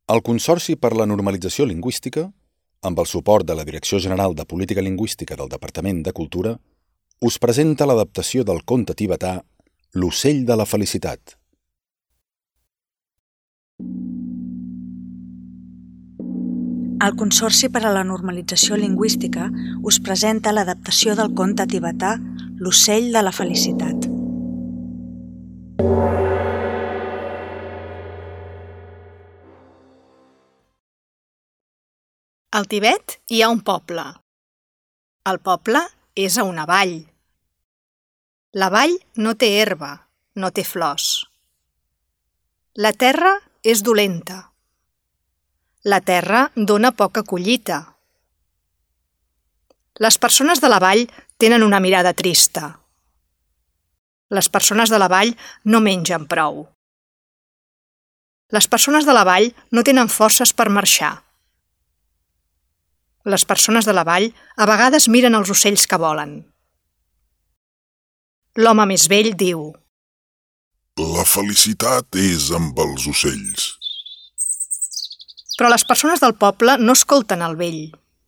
El Consorci per la Normalització Lingüística, amb el suport de la Direcció General de Política Lingüística del Departament de Cultura, us presenta l'adaptació del conte tibetà L'ocell de la felicitat. El Consorci per a la Normalització Lingüística us presenta l'adaptació del conte tibetà L'ocell de la felicitat. Al Tibet hi ha un poble. El poble és a una vall. La vall no té herba, no té flors. La terra és dolenta. La terra dona poca collita. Les persones de la vall tenen una mirada trista. Les persones de la vall no mengen prou. Les persones de la vall no tenen forces per marxar. Les persones de la vall a vegades miren els ocells que volen. L'home més vell diu: La felicitat és amb els ocells. Però les persones del poble no escolten el vell.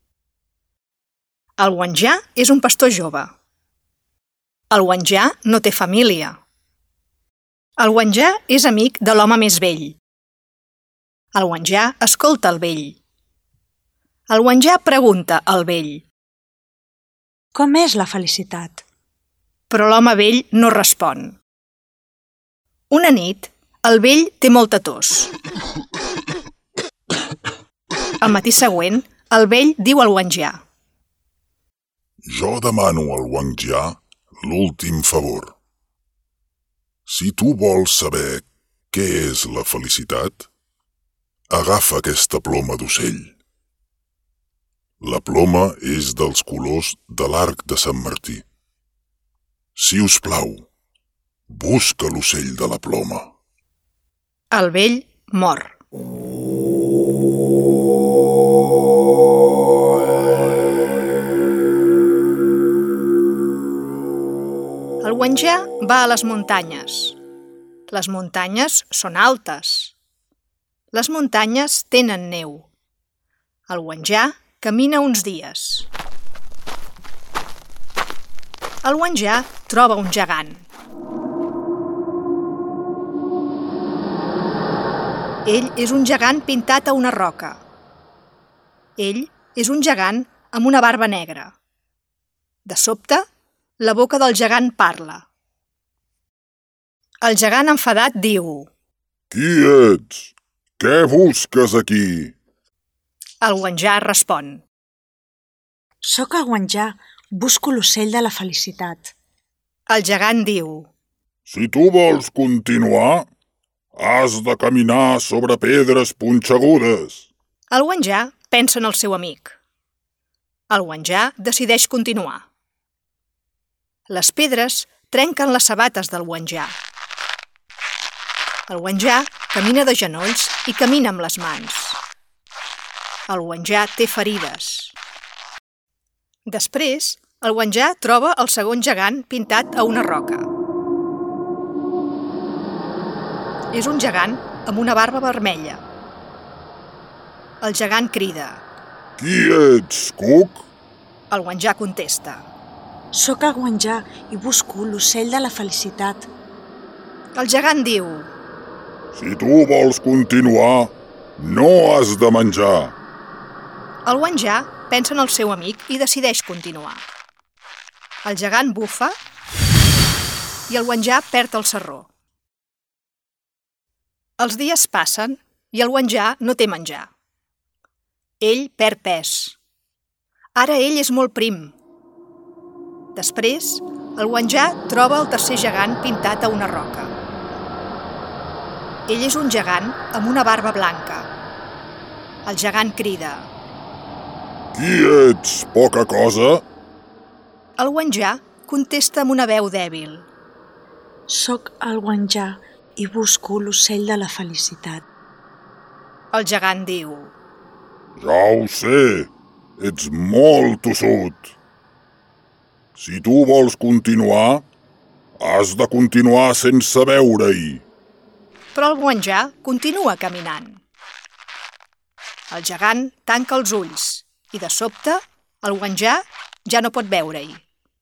El guanjà és un pastor jove. El guanjà no té família. El guanjà és amic de l'home més vell. El guanjà escolta el vell. El guanjà pregunta al vell: Com és la felicitat? Però l'home vell no respon. Una nit, el vell té molta tos. Al matí següent, el vell diu al guanjà: Jo demano al guanjà l'últim favor. Si tu vols saber què és la felicitat, agafa aquesta ploma d'ocell. La ploma és dels colors de l'arc de Sant Martí. Si us plau, busca l'ocell de la ploma. El vell mor. El guanjà va a les muntanyes. Les muntanyes són altes. Les muntanyes tenen neu. El guanjà camina uns dies. El guanjà troba un gegant. Ell és un gegant pintat a una roca. Ell és un gegant amb una barba negra. De sobte, la boca del gegant parla. El gegant enfadat diu: Qui ets? Què busques aquí? El guanjà respon: Soc el guanjà, busco l'ocell de la felicitat. El gegant diu: Si tu vols continuar, has de caminar sobre pedres punxegudes. El guanjà pensa en el seu amic. El guanjà decideix continuar. Les pedres trenquen les sabates del guanjà. El guanjà camina de genolls i camina amb les mans. El guanjà té ferides. Després, el guanjà troba el segon gegant pintat a una roca. És un gegant amb una barba vermella. El gegant crida: Qui ets, cuc? El guanjà contesta: Soc el guanjà i busco l'ocell de la felicitat. El gegant diu: Si tu vols continuar, no has de menjar. El guanjà pensa en el seu amic i decideix continuar. El gegant bufa i el guanjà perd el sarró. Els dies passen i el guanjà no té menjar. Ell perd pes. Ara ell és molt prim. Després, el guanjà troba el tercer gegant pintat a una roca. Ell és un gegant amb una barba blanca. El gegant crida: Qui ets, poca cosa? El guanjà contesta amb una veu dèbil: Soc el guanjà i busco l'ocell de la felicitat. El gegant diu: Ja ho sé, ets molt tossut. Si tu vols continuar, has de continuar sense veure-hi. Però el guanjà continua caminant. El gegant tanca els ulls i, de sobte, el guanjà ja no pot veure-hi.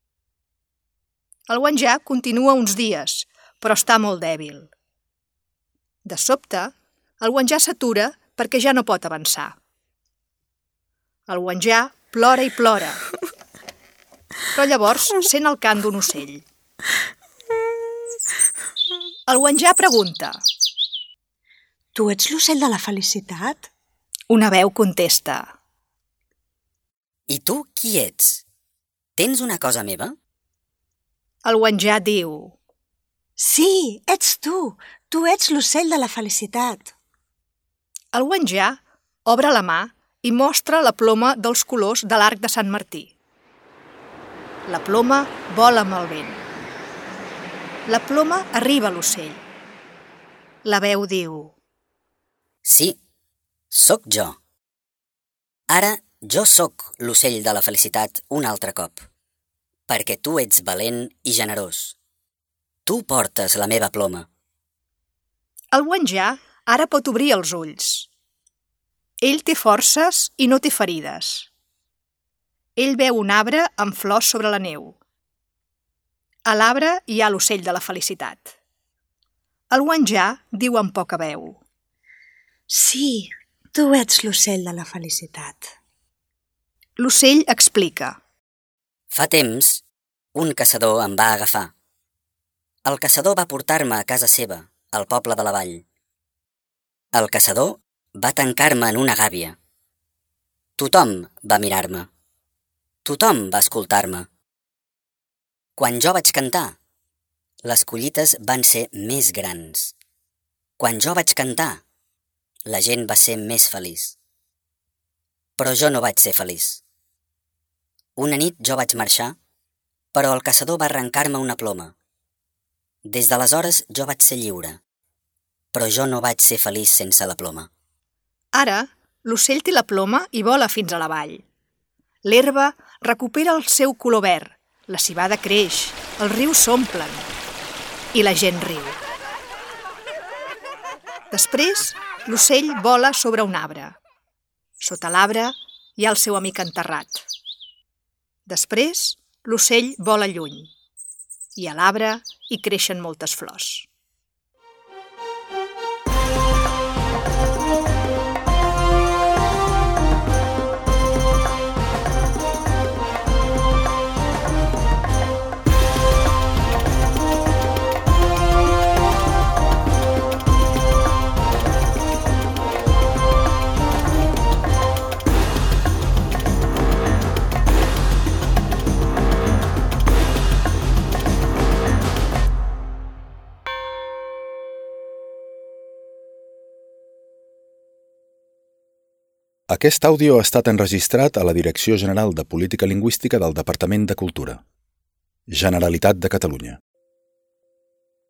El guanjà continua uns dies, però està molt dèbil. De sobte, el guanjà s'atura perquè ja no pot avançar. El guanjà plora i plora, però llavors sent el cant d'un ocell. El guanjà pregunta: Tu ets l'ocell de la felicitat? Una veu contesta: I tu qui ets? Tens una cosa meva? El guanjà diu: Sí, ets tu! Tu ets l'ocell de la felicitat. El guanjà obre la mà i mostra la ploma dels colors de l'arc de Sant Martí. La ploma vola amb el vent. La ploma arriba a l'ocell. La veu diu: Sí, sóc jo. Ara jo sóc l'ocell de la felicitat un altre cop, perquè tu ets valent i generós. Tu portes la meva ploma. El guanjà ara pot obrir els ulls. Ell té forces i no té ferides. Ell veu un arbre amb flors sobre la neu. A l'arbre hi ha l'ocell de la felicitat. El guanjà diu amb poca veu: Sí, tu ets l'ocell de la felicitat. L'ocell explica: Fa temps, un caçador em va agafar. El caçador va portar-me a casa seva, al poble de la vall. El caçador va tancar-me en una gàbia. Tothom va mirar-me. Tothom va escoltar-me. Quan jo vaig cantar, les collites van ser més grans. Quan jo vaig cantar, la gent va ser més feliç. Però jo no vaig ser feliç. Una nit jo vaig marxar, però el caçador va arrencar-me una ploma. Des d'aleshores jo vaig ser lliure, però jo no vaig ser feliç sense la ploma. Ara, l'ocell té la ploma i vola fins a la vall. L'herba recupera el seu color verd, la civada creix, els rius s'omplen i la gent riu. Després, l'ocell vola sobre un arbre. Sota l'arbre hi ha el seu amic enterrat. Després, l'ocell vola lluny i a l'arbre hi creixen moltes flors. Aquest àudio ha estat enregistrat a la Direcció General de Política Lingüística del Departament de Cultura. Generalitat de Catalunya.